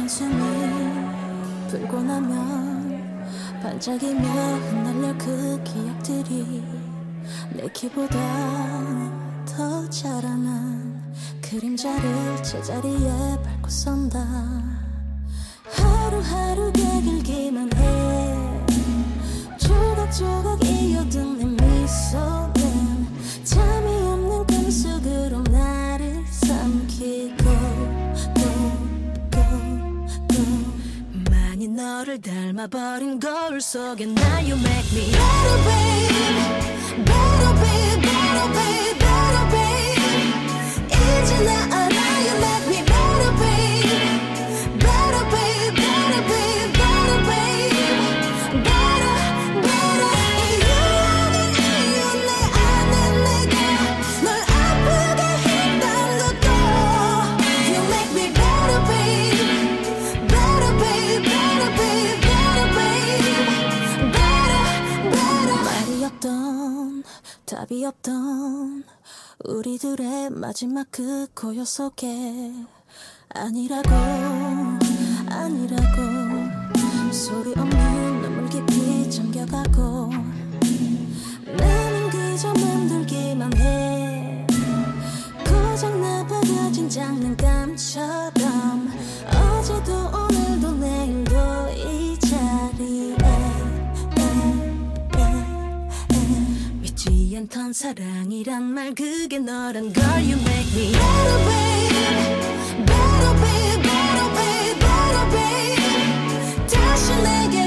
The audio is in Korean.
한숨이 불고 나면 반짝이며 흩날려 그 기억들이 내 키보다 더 자라난 그림자를 제자리에 밟고 선다. 하루하루가 길기만 해. 조각조각 이어든 내 미소는 잠이 없는 꿈속으로 나를 삼키고 많이 너를 닮아버린 거울 속에 나 You make me better babe, better babe, better babe, better babe. 이제 나 알아 You make me better babe, better babe, better babe, better babe, better, better. 이유 내 안에 내가 널 아프게 했던 것도 You make me better babe, better babe, better babe, better babe, better, better. 말이 없던 답이 없던 우리들의 마지막 그 고요 속에 아니라고 소리 없는 눈물 깊이 잠겨가고 나는 그저 멈들기만 해. 고장나봐 가진 장난감처럼 어제도 오늘도 내일도 이 자리에 믿지 않던 사랑이란 말 그게 너란 걸 You make me better babe, better babe, better babe, better babe. 다시 내게